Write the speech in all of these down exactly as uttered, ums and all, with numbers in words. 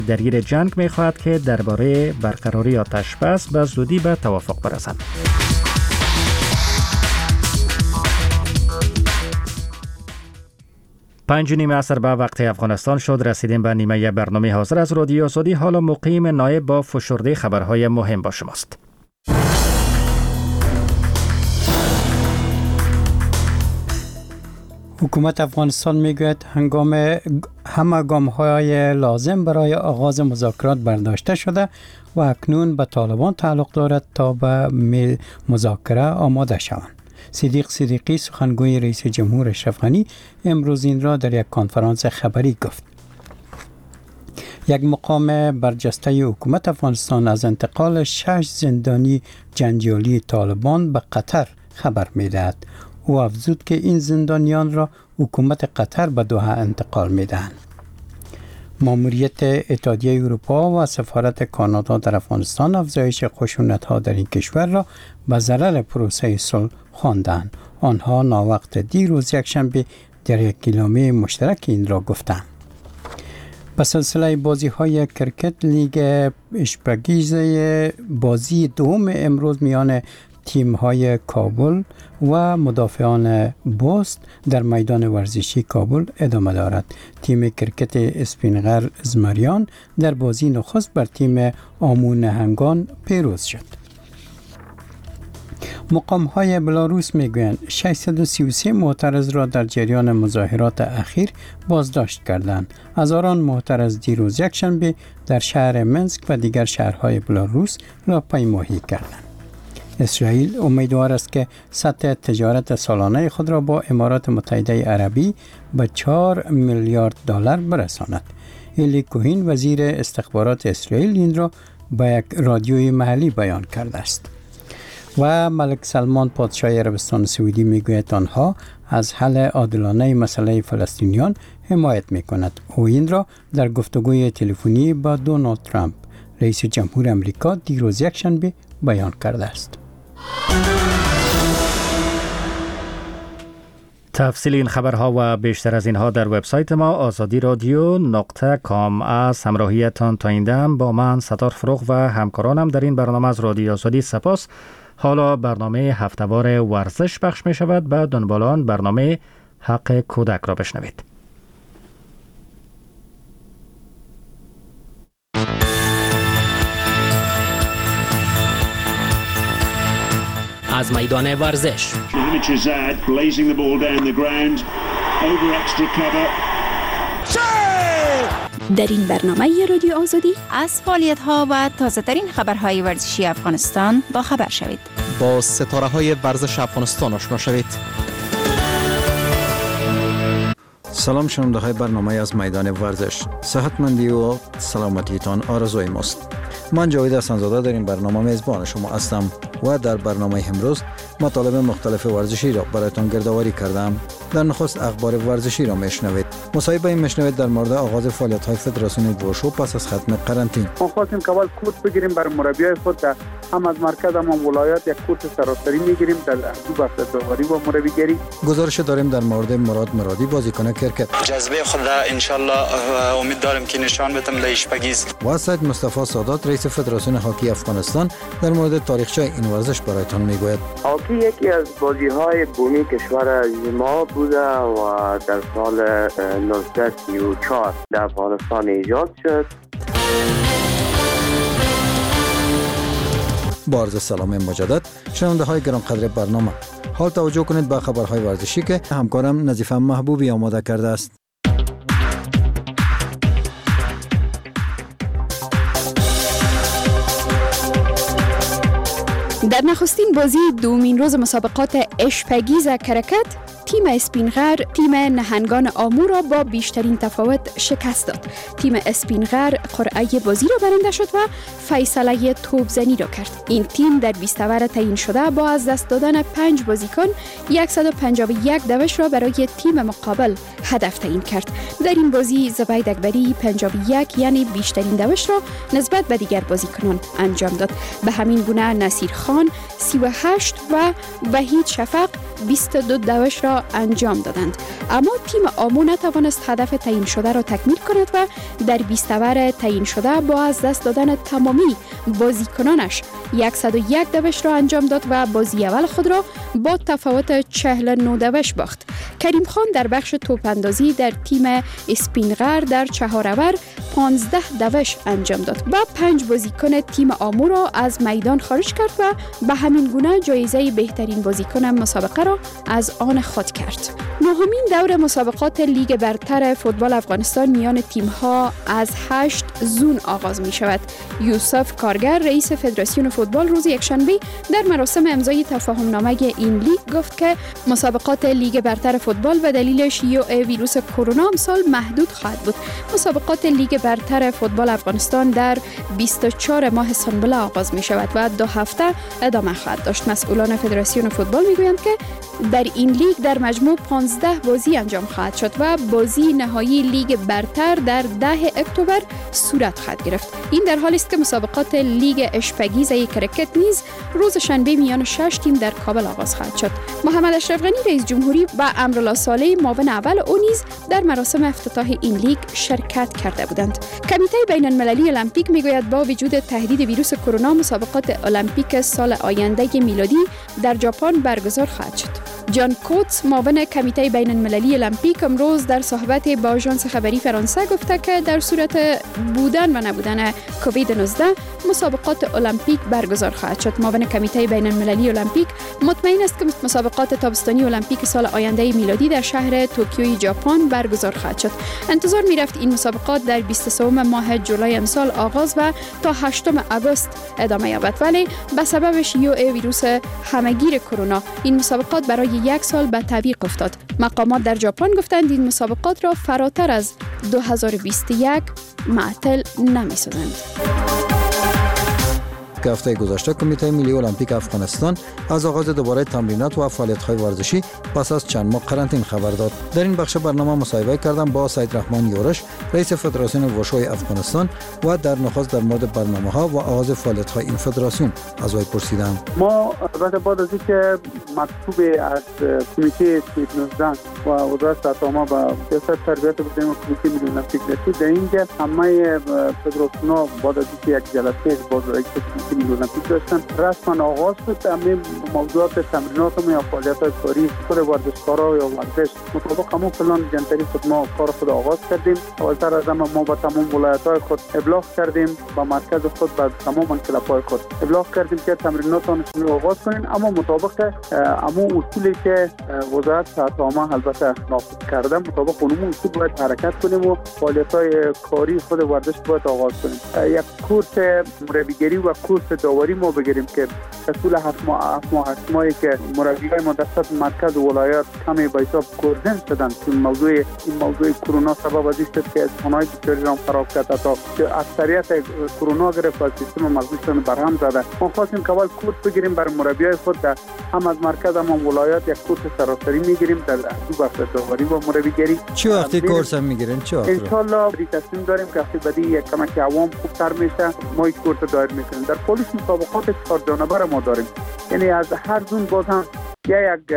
درگیر جنگ می‌خواهد که درباره برقراری آتش بس به زودی به توافق برسند. پنج نیم عصر به وقت افغانستان شد. رسیدیم به نیمه برنامه حاضر از رادیو آزادی. حالا مقیم نایب با فشرده خبرهای مهم با شماست. حکومت افغانستان میگوید هنگام همه گام‌های لازم برای آغاز مذاکرات برداشته شده و اکنون به طالبان تعلق دارد تا به مذاکره آماده شوند. صدیق صدیقی سخنگوی رئیس جمهور اشرف غنی امروز این را در یک کنفرانس خبری گفت. یک مقام برجسته حکومت افغانستان از انتقال شش زندانی جنجالی طالبان به قطر خبر می‌دهد. او افزود که این زندانیان را حکومت قطر به دوحه انتقال می‌دهند. ماموریت اتحادیه اروپا و سفارت کانادا در افغانستان افزایش خشونت‌ها در این کشور را به ضرر پروسه صلح خواندند. آنها ناوقت دیروز یکشنبه در یک اعلامیه مشترک این را گفتند. به سلسله بازی‌های کرکت لیگ اشپگیزه بازی دوم امروز میان تیم‌های کابل و مدافعان بست در میدان ورزشی کابل ادامه دارد. تیم کرکت اسپینغر زمریان در بازی نخست بر تیم آمو نهنگان پیروز شد. مقام‌های بلاروس میگویند ششصد و سی و سه معترض را در جریان مظاهرات اخیر بازداشت کردند. هزاران معترض دیروز یکشنبه در شهر منسک و دیگر شهرهای بلاروس را پیمایی کردند. اسرائیل امیدوار است که سطح تجارت سالانه خود را با امارات متحده عربی به چهار میلیارد دلار برساند. ایلی کوهین وزیر استخبارات اسرائیل این را به یک رادیوی محلی بیان کرده است. و ملک سلمان پادشاه عربستان سعودی میگوید آنها از حل عادلانه مسئله فلسطینیان حمایت میکند. او این را در گفتگوی تلفنی با دونالد ترامپ رئیس جمهور امریکا دیروز یکشنبه بیان کرده است. تفصیل این خبرها و بیشتر از اینها در وبسایت ما آزادی رادیو نقطه کام. از همراهیتان تا این دم با من ستار فروغ و همکارانم در این برنامه از رادیو آزادی سپاس. حالا برنامه هفته‌وار ورزش پخش می شود. بعد دنبال آن برنامه حق کودک را بشنوید. از میدان ورزش در این برنامه رادیو آزادی از فعالیت‌ها و تازه‌ترین خبرهای ورزشی افغانستان با خبر شوید. با ستاره‌های ورزش افغانستان آشنا شوید. سلام شنونده‌های برنامه از میدان ورزش. صحتمندی و سلامتیتان آرزوی ماست. من جاوید حسن‌زاده در این برنامه میزبان شما هستم و در برنامه امروز مطالب مختلف ورزشی را برایتان گردآوری کردم. در نخست اخبار ورزشی را میشنوید. مصاحبه این میشنوید در مورد آغاز فعالیت‌های فدراسیون ووشو پس از ختم قرنطینه. ما خواستیم که اول کورس بگیریم برای مربیای خود در هم از مرکز هم, هم ولایت یک کورس سراسری میگیریم در دو بخش داوری و مربیگری. گزارش داریم در مورد مراد مرادی بازیکن کرکت. جذبه خود را ان شاء الله امید دارم که نشان بدم در اشپگیز. و سید مصطفی سادات رئیس فدراسیون هاکی افغانستان در مورد تاریخچه این ورزش برایتان میگوید. هاکی یکی از بازی‌های بومی کشور ما بوده و در سال نوزده سی و چهار در افغانستان ایجاد شد. با عرض سلام مجدد شنونده های گرانقدر برنامه، حال توجه کنید به خبرهای ورزشی که همکارم نظیفه محبوبی آماده کرده است. در نخستین بازی دومین روز مسابقات اشپگیز کرکت، تیم اسپینغر تیم نهنگان آمو را با بیشترین تفاوت شکست داد. تیم اسپینغر قرعه بازی را برنده شد و فیصله توپزنی را کرد. این تیم در بیست اوور تعیین شده با از دست دادن پنج بازیکن صد و پنجاه و یک دوش را برای تیم مقابل هدف تعیین کرد. در این بازی زبید اکبری پنجاه و یک یعنی بیشترین دوش را نسبت به دیگر بازیکنان انجام داد. به همین گونه نصیر خان سی و هشت و وحید شفق بیست و دو دوش را انجام دادند، اما تیم آمو نتوانست هدف تعیین شده را تکمیل کند و در بیست اوور تعیین شده با از دست دادن تمامی بازیکنانش صد و یک دوش را انجام داد و بازی اول خود را با تفاوت چهل و نه دوش باخت. کریم خان در بخش توپ اندازی در تیم اسپینغر در چهار اوور پانزده دوش انجام داد و پنج بازیکن تیم آمو را از میدان خارج کرد و به همین گونه جایزه بهترین بازیکن مسابقه را از آن خود کرد. نهمین دور مسابقات لیگ برتر فوتبال افغانستان میان تیم‌ها از هشت زون آغاز می شود. یوسف کارگر رئیس فدراسیون فوتبال روز یکشنبه در مراسم امضای تفاهم نامه این لیگ گفت که مسابقات لیگ برتر فوتبال به دلیل شیوع ویروس کرونا امسال محدود خواهد بود. مسابقات لیگ برتر فوتبال افغانستان در بیست و چهار ماه سنبله آغاز می شود و دو هفته ادامه خواهد داشت. مسئولان فدراسیون فوتبال می گویند که در این لیگ در مجموع پانزده بازی انجام خواهد شد و بازی نهایی لیگ برتر در ده اکتبر صورت خواهد گرفت. این در حالی است که مسابقات لیگ اشپگیزه کرکت نیز روز شنبه میان شش تیم در کابل آغاز خواهد شد. محمد اشرف غنی رئیس جمهوری و امرالله صالح معاون اول او نیز در مراسم افتتاح این لیگ شرکت کرده بودند. کمیته بین المللی المپیک میگوید با وجود تهدید ویروس کرونا مسابقات المپیک سال آینده میلادی در ژاپن برگزار خواهد شد. جان کوتس معاون کمیته بین المللی المپیک امروز در صحبت با آژانس خبری فرانسه گفته که در صورت بودن و نبودن کووید نوزده مسابقات المپیک برگزار خواهد شد. معاون کمیته بین المللی المپیک مطمئن است که مسابقات تابستانی المپیک سال آینده میلادی در شهر توکیو ژاپن برگزار خواهد شد. انتظار می‌رفت این مسابقات در بیست و سه ماه جولای امسال آغاز و تا هشتم آگوست ادامه یابد، ولی به سبب شیوع ویروس همهگیر کرونا این مسابقات برای یک سال به تعویق افتاد. مقامات در ژاپن گفتند این مسابقات را فراتر از دو هزار و بیست و یک معطل نمی‌سازند. که هفته گذشته کمیته ملی المپیک افغانستان از آغاز دوباره تمرینات و فعالیت‌های ورزشی پس از چند ماه قرنطینه خبر داد. در این بخش برنامه مصاحبه کردم با سید رحمان یورش رئیس فدراسیون وشوی افغانستان و در نخست در مورد برنامه‌ها و آغاز فعالیت‌های این فدراسیون از وی پرسیدم. ما البته بعد از اینکه مکتوب از کمیته کووید نوزده و وزارت اطلاعات و سیاست تربیت بودیم و کمیته ملی المپیک رسید در اینجا همه فدراسیون‌ها بعد از اینکه یک جلسه با رئیس ملی المپیک داشتن رسما آغاز شد. همین موضوعات تمرینات و فعالیت‌های کاری خود ورزشکارا یا ورزش مطابق همون پلان جنتری خود ما کار خود آغاز کردیم. اولتر از همه ما با تمام ولایت‌های خود ابلاغ کردیم، با مرکز خود با تمام کلاب‌های خود ابلاغ کردیم که تمریناتون رو آغاز کنین، اما مطابق همون اصولی که وزارت اطلاعات البته نافذ کرده مطابق اون اصول باید حرکت کنیم و فعالیت‌های کاری خود ورزش باید آغاز کنیم. یک کورس مربیگری و کورس داوری ما بگیریم که اصول هفت ماه هفت ماه هشت ماهی که مربیای مدرسات مرکز و ولایات کمی به حساب کوردن شدن این موضوع این موضوع کرونا سبب از است که خانه‌های بسیاری را خراب کرد تا که اکثریت کرونا گرفت و سیستم مغزیشون برهم زده. ما خواستیم که اول کورس بگیریم برای مربیای خود در هم از مرکز هم ولایات یک کورس سراسری میگیریم در دو بخش داوری و مربیگری. چه وقتی کورس هم میگیرین؟ چه وقتی؟ ان شاء الله تصمیم داریم که هفته بعدی یک کمک عوام خوبتر میشه ما این کورس دایر میکنیم. در پلیس مسابقات چهار جانبه ما داریم، یعنی از هر زون باز هم یا یک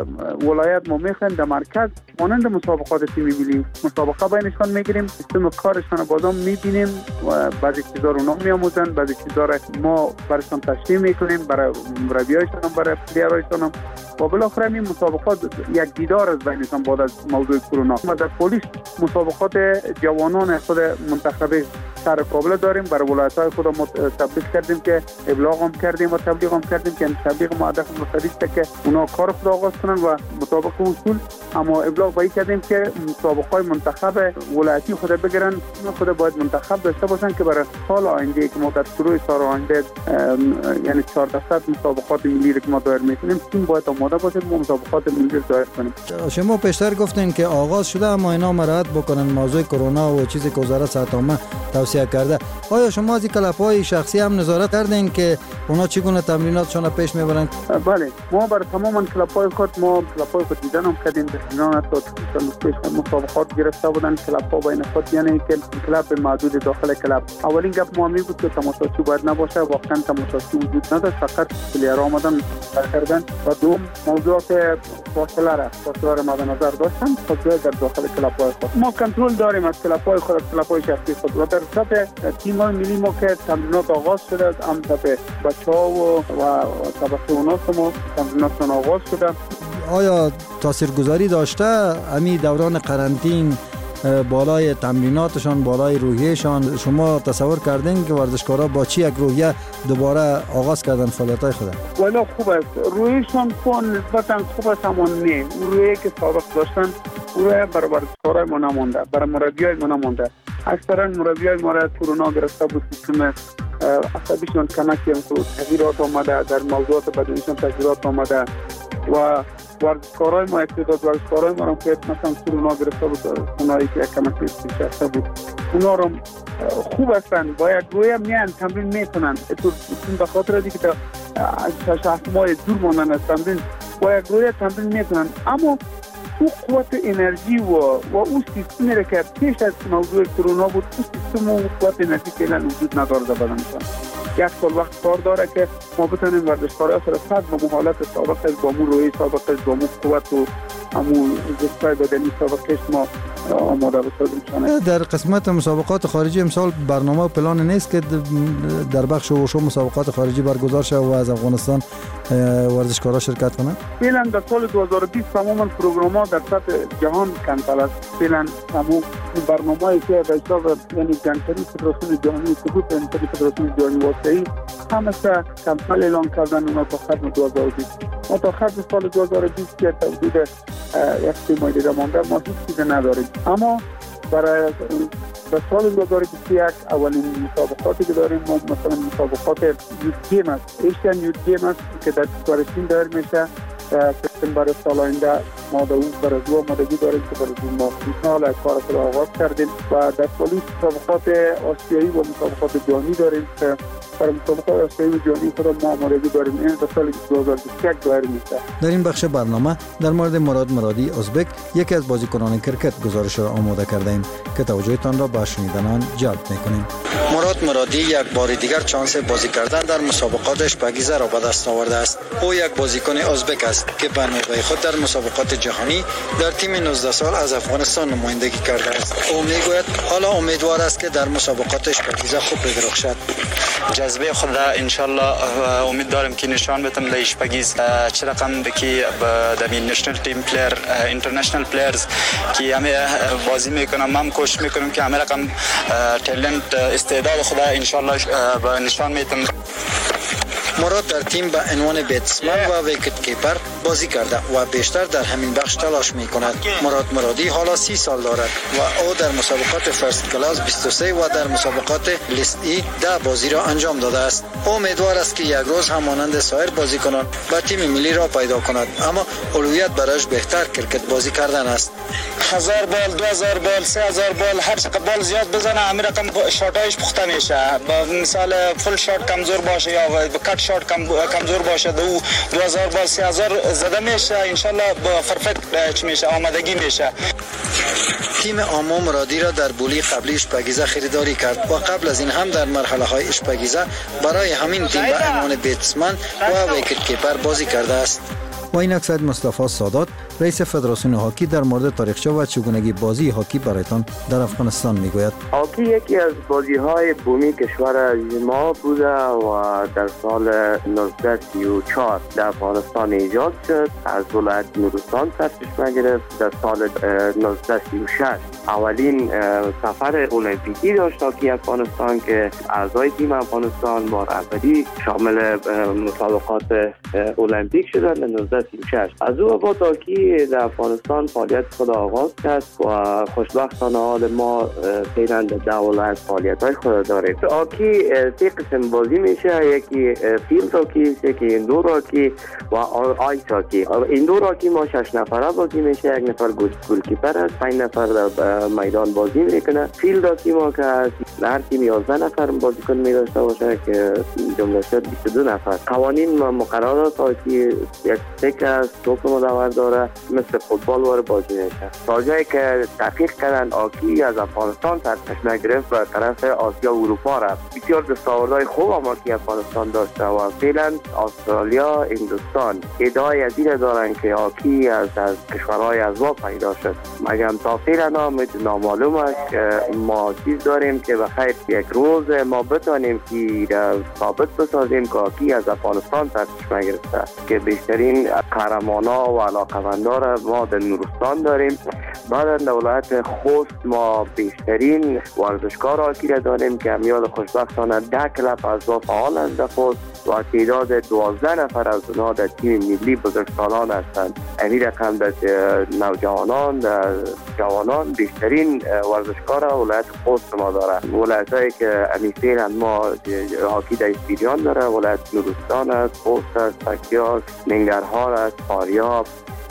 ولایت ما میخوایم در مرکز مانند مسابقات تیمی ملی مسابقه بینشان میگیریم، سیستم کارشان بازم میبینیم و بعضی چیزا رو نام میآموزن، بعضی چیزا رو ما براشون تشریح میکنیم برای مربیایشان برای پلیرایشان و بالاخره این مسابقات یک دیدار از بینشان بعد از موضوع کرونا. ما در پلیس مسابقات جوانان خود منتخب سر کابل داریم، برای ولایت‌های خود ما تبلیغ کردیم که ابلاغ هم کردیم و تبلیغ هم کردیم که تبلیغ ما هدف مستقیم است که اونا کار خود آغاز کنن و مطابق اصول اما ابلاغ باید کردیم که مسابقات منتخب ولایتی خود بگیرن، خود باید منتخب داشته باشن که برای سال آینده که ما در شروع سال آینده یعنی چهارصد مسابقات ملی که ما دایر میکنیم تیم باید آماده باشه و مسابقات ملی دایر کنیم. شما پیشتر گفتین که آغاز شده اما اینا مراعات بکنن موضوع کرونا و چیزی که وزارت صحت عامه توصیه توصیه کرده. آیا شما از کلب‌های شخصی هم نظارت کردین که اونا چگونه تمریناتشون پیش میبرند؟ بله، ما بر تمام کلب‌های خود ما کلب‌های خود دیدن هم کردیم. در تا پیش مسابقات گرفته بودن کلب‌ها بین خود، یعنی که کلب محدود داخل کلب. اولین گپ ما می بود که تماشاچی باید نباشه، واقعا تماشاچی وجود نداشت، فقط پلیرها آمدن کردن و دوم موضوعات فاصله را فاصله را مد نظر داشتن تا در داخل کلب‌های خود. ما کنترل داریم از کلب‌های خود، از کلب‌های شخصی خود و در سطح تیم‌های ملی ما که تمرینات آغاز شده است، هم سطح بچه‌ها و و طبقه اوناس ما تمریناتشون آغاز شده. آیا تاثیرگذاری داشته امی دوران قرنطین بالای تمریناتشان، بالای روحیهشان؟ شما تصور کردین که ورزشکارا با چی یک روحیه دوباره آغاز کردن فعالیت‌های خود؟ والا خوب است، روحیشان خوب نسبتاً خوب است، اما نه روحیه که سابق داشتن روحیه برای ورزشکارای ما نمونده، برای مربیای ما نمونده. اکثرا مربیای ما را کرونا گرفته بود، سیستم عصبیشون کمکی هم بود، تغییرات آمده در موضوعات بدنیشون، تغییرات آمده و ورزشکارای ما اقتدار ورزشکارای ما هم که مثلا کرونا گرفته بود، اونایی که کمکی شخصه بود اونا رو خوب هستند، با یک روی میان تمرین میکنن. اتون به خاطر دیگه که از شهر ما دور ماندن از تمرین، با یک روی تمرین میکنن، اما او قوت انرژی و و اون سیستمی را که پیش از موضوع کرونا بود، اون سیستم و قوت انرژی که الان وجود نداره در بدنشان. یک سال وقت کار داره که ما بتونیم ورزشکارا سره صد با حالت سابق از با مو روی سابق از با مو قوت و همون جسای بدنی سابقش ما آماده بسازیم. در قسمت مسابقات خارجی امسال برنامه و پلان نیست که در بخش وشو مسابقات خارجی برگزار شه و از افغانستان ورزشکارا شرکت کنند؟ فعلا در سال دو هزار و بیست تماما پروگرام‌ها در سطح جهان کنترل است. فعلا تمام برنامه‌ای که در حساب یعنی جنتری فدراسیون جهانی سقوط جنتری فدراسیون جهانی واسطه‌ای همه کنترل اعلان کردن اونا تا ختم دو هزار و بیست. ما تا ختم سال دو هزار و بیست که حدود یک سه ماه دیگه مونده، ما هیچ چیزی نداریم. اما برای در سال دو هزار و بیست و یک اولین مسابقاتی که داریم ما مثلا مسابقات یوت گیم است، ایشین یوت گیم است که در کشور دایر میشه. سپتامبر سال آینده ما در اون برازو آمادگی داریم که برازو ما فینال کار را آغاز کردیم و در سالی مسابقات آسیایی و مسابقات جهانی داریم که برای مسابقات آسیایی و جهانی خود ما آمادگی داریم. این در سال دو هزار و بیست و یک دایر میشه. در این بخش برنامه در مورد مراد مرادی ازبک، یکی از بازیکنان کرکت، گزارش را آماده کرده ایم که توجهتان را به شنیدن جلب میکنیم. مراد مرادی یک بار دیگر چانس بازی کردن در مسابقات اشپگیزه را به دست آورده است. او یک بازیکن ازبک است که به نوبه خود در مسابقات جهانی در تیم نوزده سال از افغانستان نمایندگی کرده است. او میگوید حالا امیدوار است که در مسابقات اشپگیزه خوب بدرخشد. جذبه خود را انشالله امید دارم که نشان بدم در اشپگیز چه رقم بکی در نشنل تیم پلیر اینترنشنال پلیرز که همه بازی میکنم، هم کوشش میکنم که همه رقم تالنت استعداد خود را انشالله نشان میدم. مراد در تیم به عنوان بیتسمن و ویکت کیپر بازی کرده و بیشتر در همین بخش تلاش می کند. مراد مرادی حالا سی سال دارد و او در مسابقات فرست کلاس بیست و سه و در مسابقات لیست ای ده بازی را انجام داده است. او امیدوار است که یک روز هم مانند سایر بازیکنان به تیم ملی را پیدا کند، اما اولویت برایش بهتر کرکت بازی کردن است. هزار بال، دو هزار بال، سه هزار بال، هر چقدر بال زیاد بزنه همین رقم شاتایش پخته میشه. مثال فول شات کمزور باشه یا کات شات کم کمزور باشه، دو دو هزار بال سه هزار زده میشه، انشالله با پرفکت چی میشه، آمادگی میشه. تیم آمو مرادی را در بولی قبلی اشپگیزه خریداری کرد و قبل از این هم در مرحله های اشپگیزه برای همین تیم به عنوان بیتسمن و ویکت کیپر بازی کرده است. و این اکسد مصطفی سادات، رئیس فدراسیون هاکی، در مورد تاریخچه و چگونگی بازی هاکی برایتان در افغانستان میگوید. هاکی یکی از بازی‌های بومی کشور ما بوده و در سال نوزده سی و چهار در افغانستان ایجاد شد. از ولایت نورستان سرچشمه گرفت. در سال نوزده سی و شش اولین سفر المپیکی داشت هاکی افغانستان که اعضای تیم افغانستان بار اولی شامل مسابقات المپیک شدند در نوزده سی و شش. از او بعد هاکی آکی در افغانستان فعالیت خود آغاز کرد و خوشبختانه حال ما فعلا در دولت فعالیت های خود داریم. آکی سه قسم بازی میشه، یکی فیلد آکی، یکی اندور آکی و آیس آکی. اندور آکی ما شش نفره بازی میشه، یک نفر گولکیپر است، پنج نفر در میدان بازی میکنه. فیلد آکی ما که هر تیم یازده نفر بازیکن می داشته باشه که جمله شد بیست و دو نفر. قوانین و مقررات آکی یک تک است، توپ مدور داره، مثل فوتبال وار بازی میشه. تا جایی که تحقیق کردن آکی از افغانستان سرچشمه گرفت و طرف آسیا و اروپا رفت. بسیار دستاوردهای خوب هم آکی افغانستان داشته و فعلا استرالیا، هندوستان ادعای از این دارن که آکی از از کشورهای ازوا پیدا شد. مگر تا فعلا هم نامعلوم است که ما چیز داریم که بخیر یک روز ما بتانیم که ثابت بسازیم که آکی از افغانستان سرچشمه گرفته که بیشترین قهرمانا و علاقمندا را ما در نورستان داریم. بعد در ولایت خوست ما بیشترین ورزشکار آکی را داریم که همیاد خوشبختانه ده کلب از فعال است در خوست و تعداد دوازده نفر از اونها در تیم ملی بزرگسالان هستند. این رقم در نوجوانان در جوانان بیشترین ورزشکار ولایت خوست ما داره. ولایت هایی که امیفیرن ما هاکی در اسپیریان داره، ولایت نورستان است، خوست است، پکتیا است، ننگرهار است، فاریاب،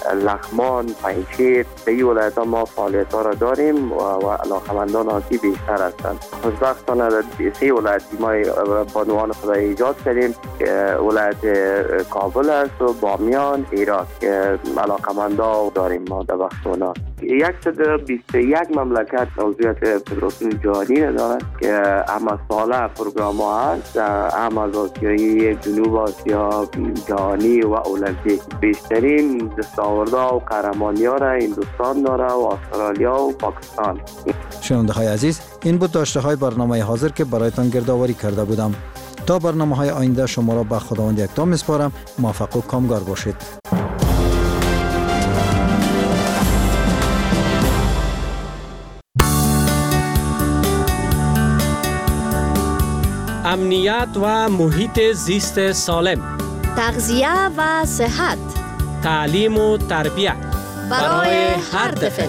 لغمان، پنجشیر. به این ولایت ها ما فعالیت ها را داریم و, و علاقمندان هاکی بیشتر هستند. خوشبختانه در سه ولایت ما بانوان خدا ایجاد کردیم که ولایت کابل است و بامیان، هرات که علاقمندا داریم ما در وقت اونا. صد و بیست و یک مملکت عضویت فدراسیون جهانی دارد که هم ساله پروگرام ها هست، هم از آسیایی، جنوب آسیا، جهانی و المپیک. بیشترین دستاوردها و قهرمانی ها را هندوستان داره و استرالیا و پاکستان. شنونده های عزیز، این بود داشته های برنامه حاضر که برایتان گردآوری کرده بودم. تا برنامه های آینده شما را به خداوند یکتا میسپارم. موفق و کامگار باشید. امنیت و محیط زیست سالم، تغذیه و صحت، تعلیم و تربیت برای هر طفل.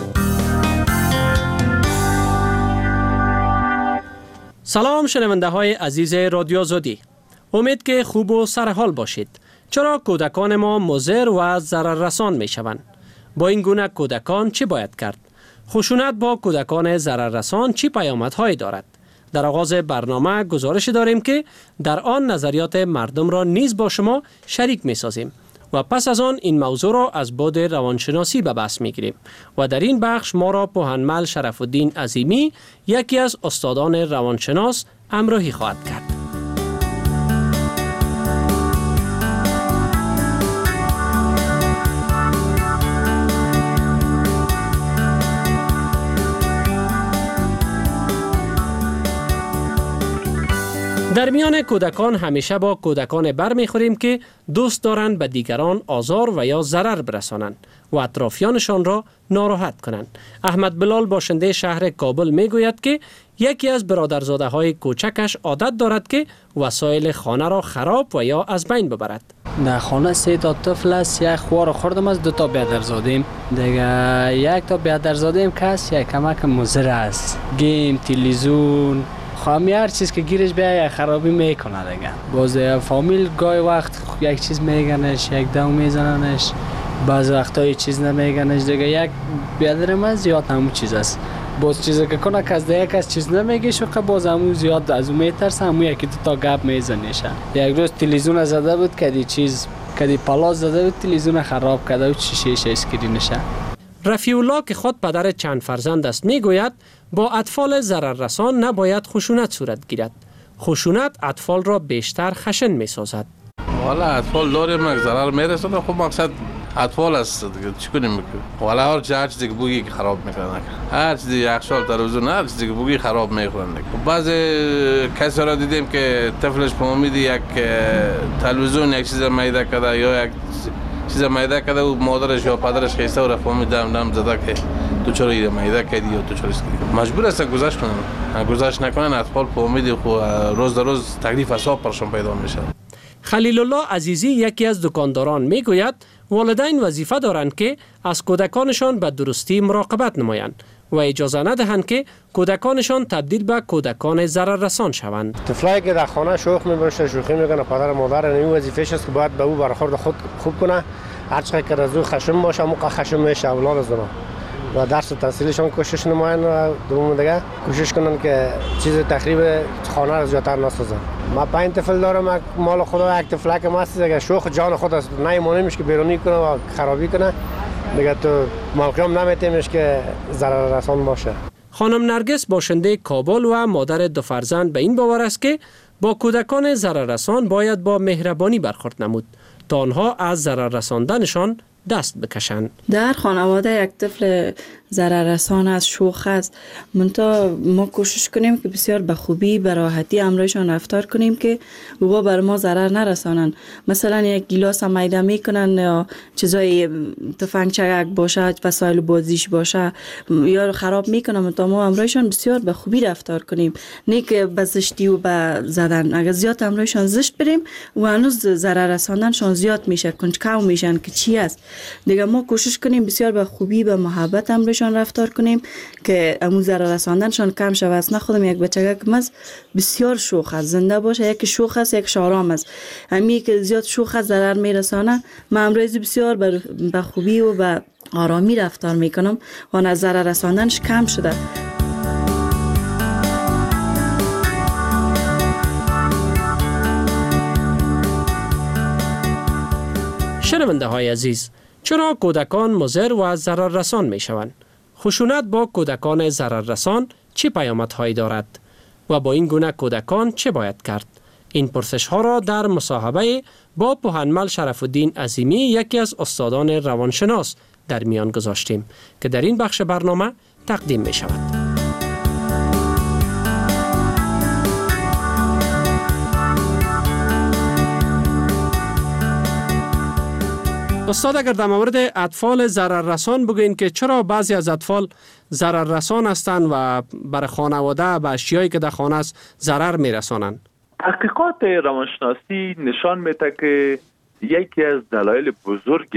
سلام شنونده های عزیز رادیو زودی، امید که خوب و سرحال باشید. چرا کودکان ما مضر و ضرر رسان می شوند؟ با این گونه کودکان چی باید کرد؟ خشونت با کودکان ضرر رسان چی پیامدهایی دارد؟ در آغاز برنامه گزارش داریم که در آن نظریات مردم را نیز با شما شریک می سازیم و پس از آن این موضوع را از بعد روانشناسی به بحث می گیریم و در این بخش ما را پوهنمل شرف الدین عظیمی، یکی از استادان روانشناس، همراهی خواهد کرد. در میان کودکان همیشه با کودکان بر میخوریم که دوست دارند به دیگران آزار و یا ضرر برسانند و اطرافیانشان را ناراحت کنند. احمد بلال باشنده شهر کابل میگوید که یکی از برادرزاده های کوچکش عادت دارد که وسایل خانه را خراب و یا از بین ببرد. در خانه سه تا طفل است، یک خوار خوردم از دو تا بیادرزادیم دیگه. یک تا بیادرزادیم کس یک کمک مضر است، گیم، تلویزیون، خواهمی هر چیز که گیرش بیایی خرابی میکنه دیگه. باز فامیل گاهی وقت یک چیز میگنش، یک دو میزننش، بعض وقتا یک چیز نمیگنش دیگه. یک بیادرم از زیاد همون چیز است، باز چیزی که کنه که از دیگه از چیز نمیگه شو که باز همون زیاد از اون میترسه، همون یکی دو تا گپ میزنیشه. یک روز تلویزیون زده بود که دی چیز که دی پلاس زده بود، تلویزیون خراب کرده و شیشه اسکرینشه. رفیع الله که خود پدر چند فرزند است میگوید با اطفال ضرر رسان نباید خشونت صورت گیرد. خشونت اطفال را بیشتر خشن میسازد. والا اطفال داریم یک ضرر میرسونه، خب مقصد اطفال است دیگه، چی کنیم؟ والا هر هر چیزی که بوگی خراب میکنن، هر چیزی یخچال تلویزیون هر چیزی که بوگی خراب میکنن. بعضی کسی را دیدیم که طفلش فهمید یک تلویزیون یک چیز میده کرده یا یک چیز میده کرده و مادرش یا پدرش خیسته و رفهمید دم دم زده که تو چرا ایده میده کردی یا تو چرا اسکردی. مجبور هستن گذشت کنن، گذشت نکنن اطفال فهمید خو روز در روز تکلیف حساب پرشون پیدا میشه. خلیل الله عزیزی یکی از دکانداران میگوید والدین وظیفه دارند که از کودکانشان به درستی مراقبت نمایند و اجازه ندهند که کودکانشان تبدیل به کودکان ضرر رسان شوند. طفلایی که در خانه شوخ می‌باشه، شوخی می‌کنه، پدر و مادر این وظیفه‌ش است که باید به او برخورد خود خوب کنه. هر چقدر که از او خشم باشه، موقع خشم میشه اولاد از اونا. و درس و تحصیلشان کوشش نمایند و دوم دیگه کوشش کنن که چیز تخریب خانه را زیادتر نسازن. ما پنج طفل دارم، مال خدا یک طفلک ماست دیگه، شوخ جان خود است، نمیمونیمش که بیرونی کنه و خرابی کنه. دیگه تو مالکم نمیتیمش که ضرر رسان باشه. خانم نرگس باشنده کابل و مادر دو فرزند به این باور است که با کودکان ضرر رسان باید با مهربانی برخورد نمود تا آنها از ضرر رساندنشان دست بکشند. در خانواده یک طفل ضرر رسان است، شوخ است، منتها ما کوشش کنیم که بسیار به خوبی به راحتی امرایشان رفتار کنیم که او بر ما ضرر نرسانند. مثلا یک گیلاس هم میده میکنن یا چیزای تفنگچک باشه، وسایل بازیش باشه یا خراب میکنن، منتها ما امرایشان بسیار به خوبی رفتار کنیم، نه که به زشتی و به زدن. اگر زیاد امرایشان زشت بریم و هنوز ضرر رساندنشان زیاد میشه، کنجکاو میشن که چی است. دیگه ما کوشش کنیم بسیار به خوبی به محبت امرایشان رفتار کنیم که امو ضرر رساندنشان کم شود. نه خودم یک بچه که مز بسیار شوخ است، زنده باشه، یک شوخ است یک شارام است. همی که زیاد شوخ است ضرر میرسانه، من امروز بسیار به خوبی و به آرامی رفتار میکنم و از ضرر رساندنش کم شده. شنونده های عزیز، چرا کودکان مضر و ضرر رسان می شوند؟ خشونت با کودکان ضرر رسان چه پیامدهایی دارد و با این گونه کودکان چه باید کرد؟ این پرسش ها را در مصاحبه با پوهنمل شرف الدین عظیمی، یکی از استادان روانشناس، در میان گذاشتیم که در این بخش برنامه تقدیم می شود. استاد، اگر در مورد اطفال ضرر رسان بگوین که چرا بعضی از اطفال ضرر رسان هستند و برای خانواده و اشیایی که در خانه است ضرر میرسانند؟ تحقیقات روانشناسی نشان میده که یکی از دلایل بزرگ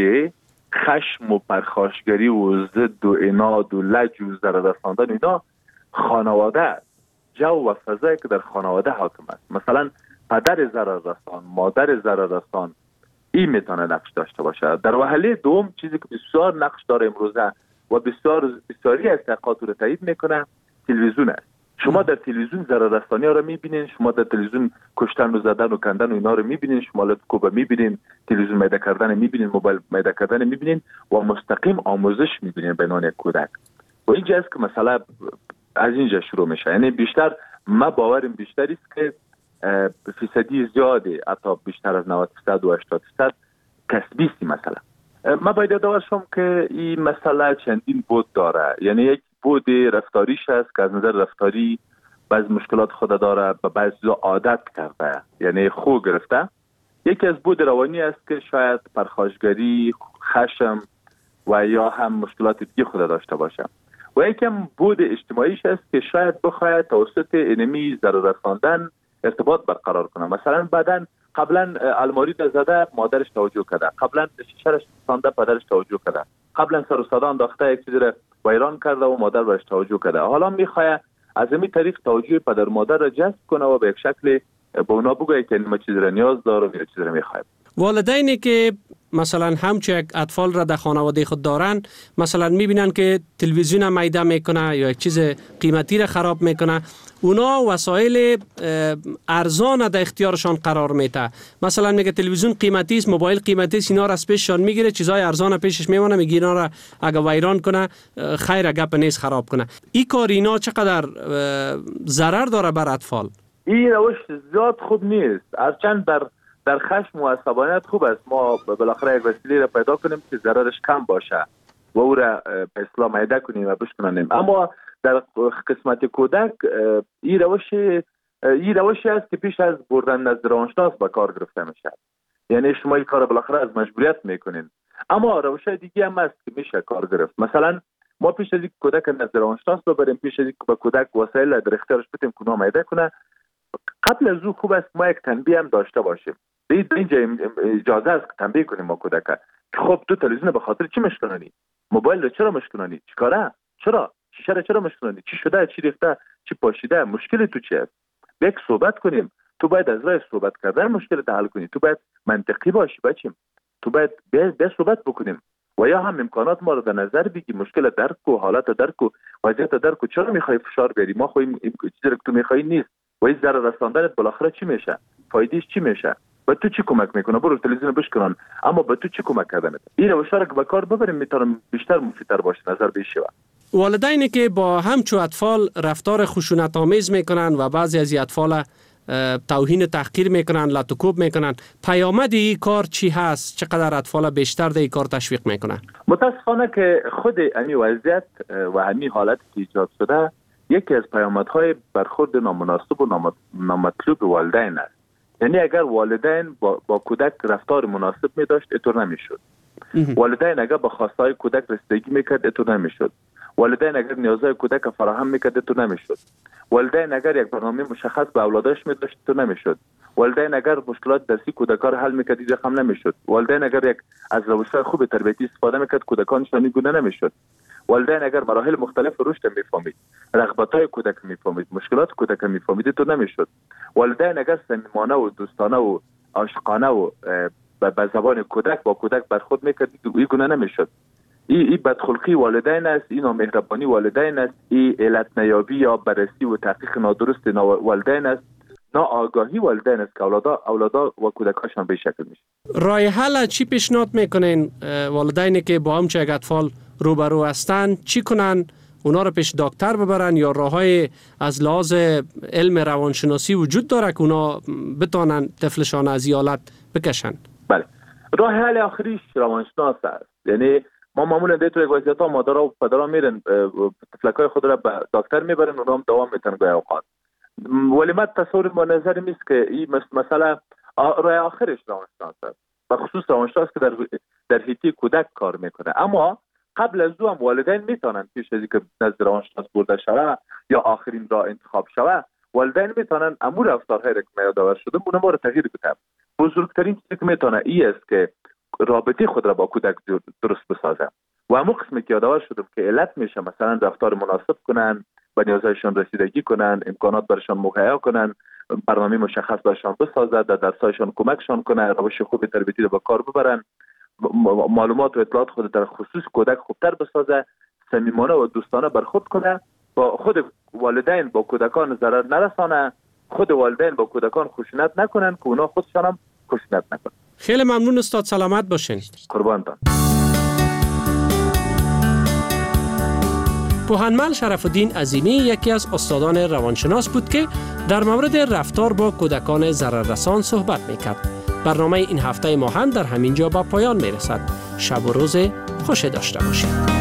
خشم و پرخاشگری و ضد و عناد و لج و ضرر رساندن اینا خانواده است. جو و فضایی که در خانواده حاکم است. مثلا پدر ضرر رسان، مادر ضرر رسان، این میتونه نقش داشته باشه. در وهله دوم چیزی که بسیار نقش داره امروزه و بسیار بسیاری از تحقیقات رو تایید میکنه، تلویزیون است. شما در تلویزیون ضرر رسانی ها رو میبینین، شما در تلویزیون کشتن و زدن و کندن و اینا رو میبینین، شما لطفاً میبینین، تلویزیون میده کردن میبینین، موبایل میده کردن میبینین و مستقیم آموزش میبینین به عنوان کودک. و اینجا است که مثلا از اینجا شروع میشه. یعنی بیشتر ما باورم بیشتر است که فیصدی زیاده، حتی بیشتر از نود درصد و هشتاد درصد کسبی است. مثلا ما باید یاد شم که این مسئله چندین بود داره. یعنی یک بود رفتاریش است که از نظر رفتاری بعض مشکلات خود داره، به بعض عادت کرده، یعنی خو گرفته. یکی از بود روانی است که شاید پرخاشگری، خشم و یا هم مشکلات دیگه خود داشته باشه. و یکم بود اجتماعیش است که شاید بخواهد توسط انمی ضرر رساندن ارتباط برقرار کنه. مثلا بعدن قبلا الماری را زده مادرش توجه کرده، قبلا شیشه‌اش سانده پدرش توجه کرده، قبلا سر و صدا انداخته یک چیزی را ویران کرده و مادر برش توجه کرده. حالا میخواد از این طریق توجه پدر مادر را جذب کنه و به یک شکل به اونا بگه که ما چیزی را نیاز داره و چیزی را میخواد. والدینی که مثلا همچون یک اطفال را در خانواده خود دارن، مثلا میبینن که تلویزیون میده میکنه یا یک چیز قیمتی را خراب میکنه، اونا وسایل ارزان در اختیارشان قرار میده. مثلا میگه تلویزیون قیمتی است، موبایل قیمتی است، اینا را از پیششان میگیره، چیزای ارزان پیشش میمونه، میگه اینا را اگه ویران کنه خیر گپ نیست خراب کنه. این کار اینا چقدر ضرر داره بر اطفال؟ این روش زیاد خوب نیست. هرچند در در خشم و عصبانیت خوب است ما بالاخره یک وسیله را پیدا کنیم که ضررش کم باشه و او را به اصلاح میده کنیم و بشکنیم. اما در قسمت کودک این روش این روشی است که پیش از بردن نزد روانشناس به کار گرفته میشه. یعنی شما این کار بالاخره از مجبوریت میکنین. اما روش دیگه هم است که میشه کار گرفت. مثلا ما پیش از اینکه کودک نزد روانشناس ببریم، پیش از اینکه به کودک وسایل در اختیارش بدیم که اونها میده کنه، قبل از او خوب است ما یک تنبیه هم داشته باشیم. اینجا اجازه است که تنبیه کنیم با کودک خب تو تلویزیون به خاطر چی مشکنانی؟ موبایل رو چرا مشکنانی؟ چیکاره؟ چرا؟ شیشه رو چرا مشکنانی؟ چی شده؟ چی ریخته؟ چی پاشیده؟ مشکل تو چیه؟ یک صحبت کنیم. تو باید از راه صحبت کردن مشکل حل کنی. تو باید منطقی باشی بچیم. تو باید به صحبت بکنیم و یا هم امکانات ما رو در نظر بگی، مشکل درک و حالت درک و وضعیت درک و چرا میخوای فشار بیاری؟ ما خو این چیزی که تو میخوای نیست و این ضرر رساندنت بالاخره چی میشه؟ فایدهش چی میشه؟ به تو چی کمک میکنه؟ برو تلویزیون بشکنن، اما به تو چی کمک کردنت؟ این روش رو به کار ببریم میتونم بیشتر مفیدتر باشه نظر بشه. والدینی که با همچو اطفال رفتار خشونت آمیز میکنن و بعضی از اطفال توهین تحقیر میکنن، لطوکوب میکنن، پیامد این کار چی هست؟ چقدر اطفال بیشتر در این کار تشویق میکنن؟ متاسفانه که خود امی وضعیت و امی حالت که ایجاد شده یکی از پیامدهای برخورد نامناسب و نامطلوب والدین است. یعنی اگر والدین با, با کودک رفتار مناسب می داشت اتور نمی شد. والدین اگر با خواستهای کودک رسیدگی میکرد اتور نمی شد. والدین اگر نیازهای کودک فراهم میکرد اتور نمی شد. والدین اگر یک برنامه مشخص به اولادش می داشت اتور نمی شد. والدین اگر مشکلات درسی کودکان حل میکرد رقم نمی شد. والدین اگر یک از روش‌های خوب تربیتی استفاده میکرد کودکانش نمیگونه نمی شد. والدین اگر مراحل مختلف رشد میفهمید، رغبت‌های کودک میفهمید، مشکلات کودک میفهمید تو نمیشد. والدین اگر صمیمانه و دوستانه و عاشقانه و به زبان کودک با کودک برخورد میکرد این گونه نمیشد. این ای بدخلقی والدین است، این نامهربانی والدین است، این علت نیابی یا بررسی و تحقیق نادرست والدین است، ناآگاهی والدین است که اولادا اولادا و کودکاشان به شکل میشه. راه حل چی پیشنهاد میکنین والدینی که با همچه یک اطفال روبرو هستن؟ چی کنن؟ اونا رو پیش دکتر ببرن یا راههای از لحاظ علم روانشناسی وجود داره که اونا بتونن طفلشان از حالت بکشن؟ بله، راه حل آخریش روانشناس است. یعنی ما معمولا در تو یک وضعیت ها مادرها و پدرها میرن طفلکای خود را به دکتر میبرن، اونا هم دوام میتن گویا اوقات. ولی من تصور با نظر میست که این مسئله راه آخرش روانشناس است، و خصوص روانشناس که در در حیطه کودک کار میکنه. اما قبل از او هم والدین میتونن پیش از اینکه نزد روانشناس برده شوه یا آخرین راه انتخاب شوه، والدین میتونن امور رفتارهای را که یادآور شده اونها ما رو تغییر بدن. بزرگترین چیزی که میتونه این است که رابطه خود را با کودک درست بسازه و همون قسمی که یادآور شدم که علت میشه مثلا رفتار مناسب کنن، به نیازهایشان رسیدگی کنن، امکانات برشان مهیا کنن، برنامه مشخص برشان بسازه، در درسایشان کمکشان کنه، روش خوب تربیتی رو به کار ببرن، معلومات و اطلاعات خود در خصوص کودک خوبتر بسازه، صمیمانه و دوستانه برخورد کنه، با خود والدین با کودکان ضرر نرسانه، خود والدین با کودکان خشونت نکنن که اونا خودشان هم خشونت نکنن. خیلی ممنون استاد، سلامت باشین. قربانتان. پوهنمل شرف الدین عظیمی یکی از استادان روانشناس بود که در مورد رفتار با کودکان ضرررسان صحبت میکرد. برنامه این هفته ما هم در همین جا به پایان میرسد. شب و روز خوش داشته باشید.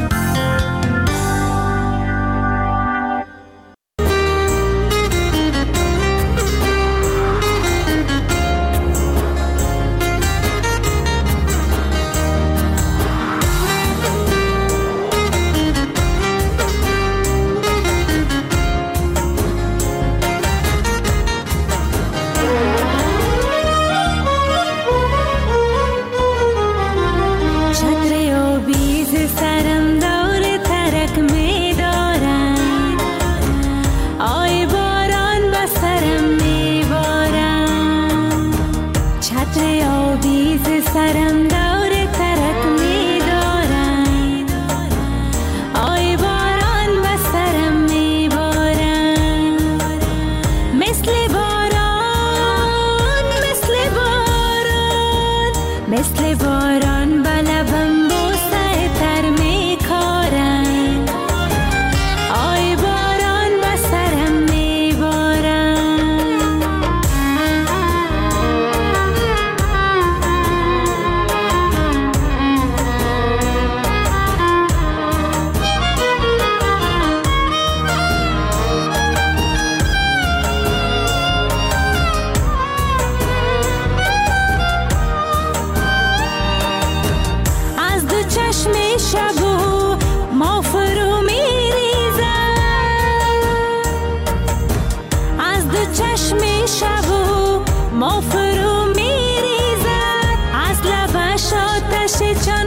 ما فرو میریزد از لبش آتش جان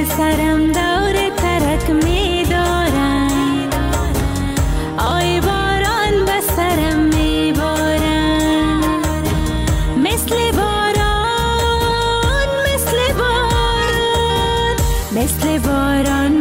سرم دور ترک می دارن، آی باران به سرم می بارن، مثل باران مثل باران مثل باران